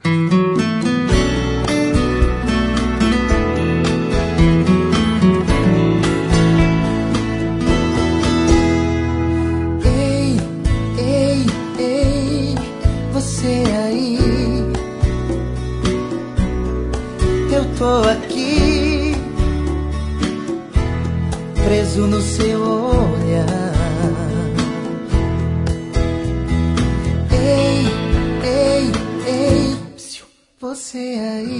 Você aí, eu tô aqui, preso no seu olhar. Ei, ei, ei, você aí,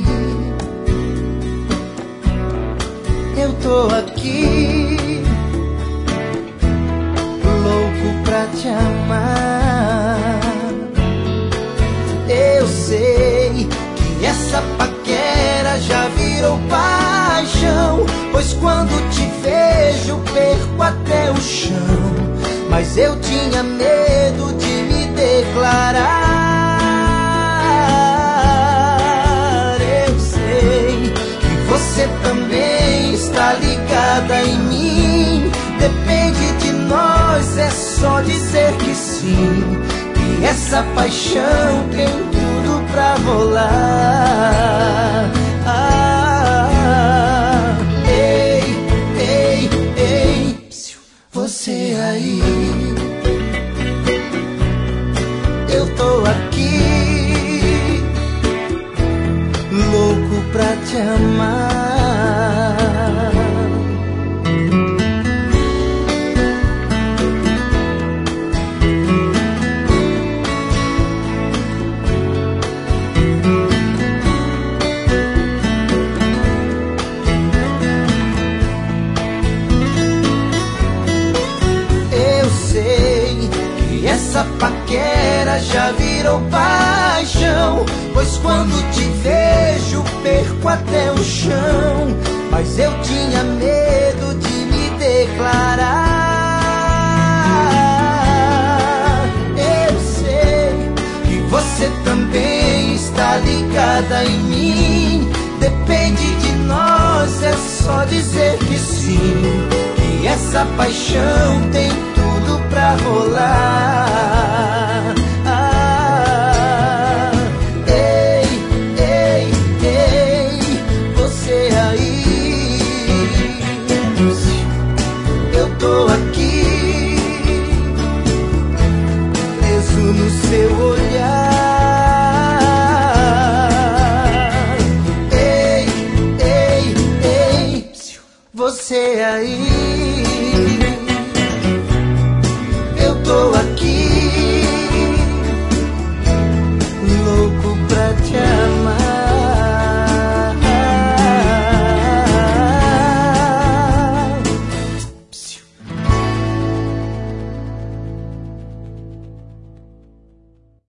eu tô aqui, louco pra te amar. Eu sei que essa paquera já virou paixão, pois quando te vejo perco até o chão. Mas eu tinha medo de me declarar. Eu sei que você também está ligada em mim. Depende de nós, é só dizer que sim. E essa paixão tem tudo pra rolar. Ei, ei, ei, você aí, eu tô aqui, louco pra te amar. Essa paquera já virou paixão, pois quando te vejo perco até o chão. Mas eu tinha medo de me declarar. Eu sei que você também está ligada em mim. Depende de nós, é só dizer que sim. Que essa paixão tem tudo pra rolar.